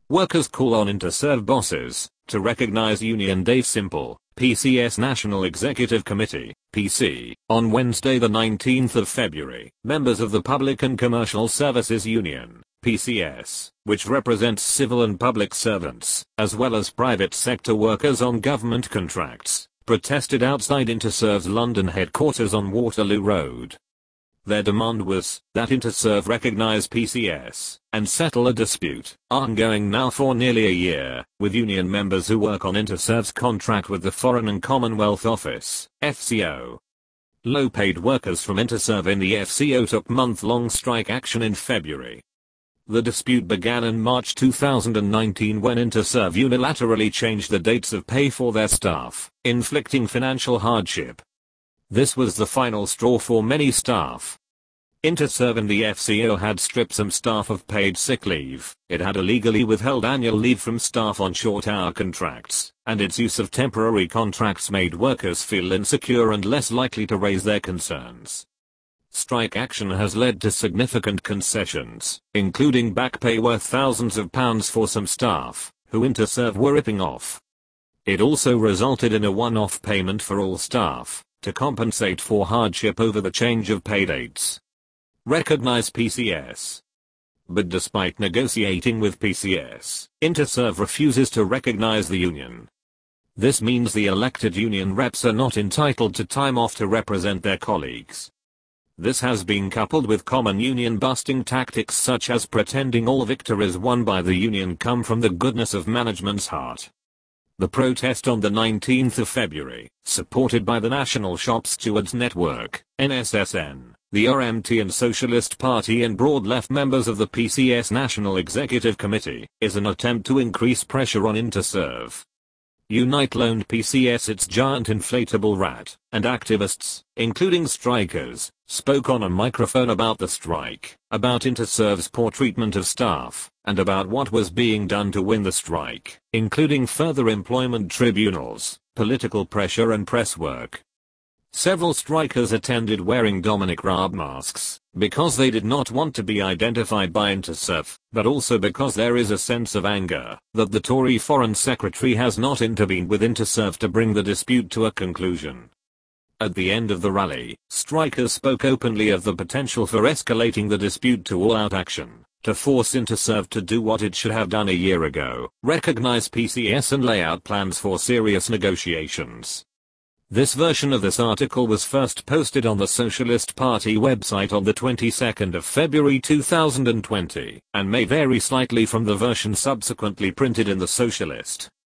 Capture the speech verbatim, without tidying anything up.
Workers call on Interserve bosses to recognize Union Day. Simple, P C S National Executive Committee, P C, on Wednesday the nineteenth of February. Members of the Public and Commercial Services Union, P C S, which represents civil and public servants, as well as private sector workers on government contracts, protested outside Interserve's London headquarters on Waterloo Road. Their demand was that Interserve recognise P C S and settle a dispute, ongoing now for nearly a year, with union members who work on Interserve's contract with the Foreign and Commonwealth Office, F C O. Low-paid workers from Interserve in the F C O took month-long strike action in February. The dispute began in March two thousand nineteen when Interserve unilaterally changed the dates of pay for their staff, inflicting financial hardship. This was the final straw for many staff. Interserve and the F C O had stripped some staff of paid sick leave, it had illegally withheld annual leave from staff on short-hour contracts, and its use of temporary contracts made workers feel insecure and less likely to raise their concerns. Strike action has led to significant concessions, including back pay worth thousands of pounds for some staff, who Interserve were ripping off. It also resulted in a one-off payment for all staff, to compensate for hardship over the change of pay dates. Recognise P C S. But despite negotiating with P C S, Interserve refuses to recognise the union. This means the elected union reps are not entitled to time off to represent their colleagues. This has been coupled with common union-busting tactics such as pretending all victories won by the union come from the goodness of management's heart. The protest on the nineteenth of February, supported by the National Shop Stewards Network, N S S N, the R M T and Socialist Party and broad left members of the P C S National Executive Committee, is an attempt to increase pressure on Interserve. Unite loaned P C S its giant inflatable rat, and activists, including strikers, spoke on a microphone about the strike, about Interserve's poor treatment of staff, and about what was being done to win the strike, including further employment tribunals, political pressure and press work. Several strikers attended wearing Dominic Raab masks, because they did not want to be identified by Interserve, but also because there is a sense of anger that the Tory Foreign Secretary has not intervened with Interserve to bring the dispute to a conclusion. At the end of the rally, strikers spoke openly of the potential for escalating the dispute to all-out action, to force Interserve to do what it should have done a year ago, recognise P C S and lay out plans for serious negotiations. This version of this article was first posted on the Socialist Party website on the twenty-second of February two thousand twenty, and may vary slightly from the version subsequently printed in the Socialist.